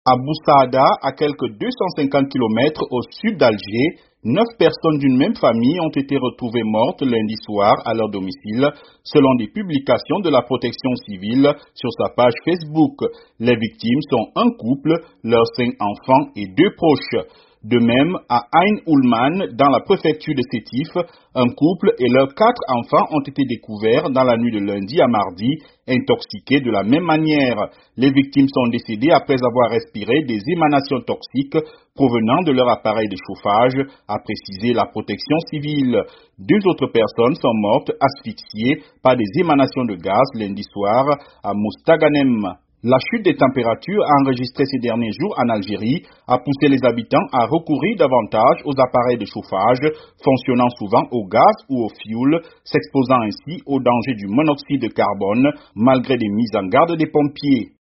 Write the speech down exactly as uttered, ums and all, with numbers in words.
À Boussaada, à quelques deux cent cinquante kilomètres au sud d'Alger, neuf personnes d'une même famille ont été retrouvées mortes lundi soir à leur domicile, selon des publications de la protection civile sur sa page Facebook. Les victimes sont un couple, leurs cinq enfants et deux proches. De même, à Ain Oulman, dans la préfecture de Sétif, un couple et leurs quatre enfants ont été découverts dans la nuit de lundi à mardi, intoxiqués de la même manière. Les victimes sont décédées après avoir respiré des émanations toxiques provenant de leur appareil de chauffage, a précisé la protection civile. Deux autres personnes sont mortes asphyxiées par des émanations de gaz lundi soir à Moustaganem. La chute des températures enregistrée ces derniers jours en Algérie a poussé les habitants à recourir davantage aux appareils de chauffage fonctionnant souvent au gaz ou au fioul, s'exposant ainsi au danger du monoxyde de carbone malgré des mises en garde des pompiers.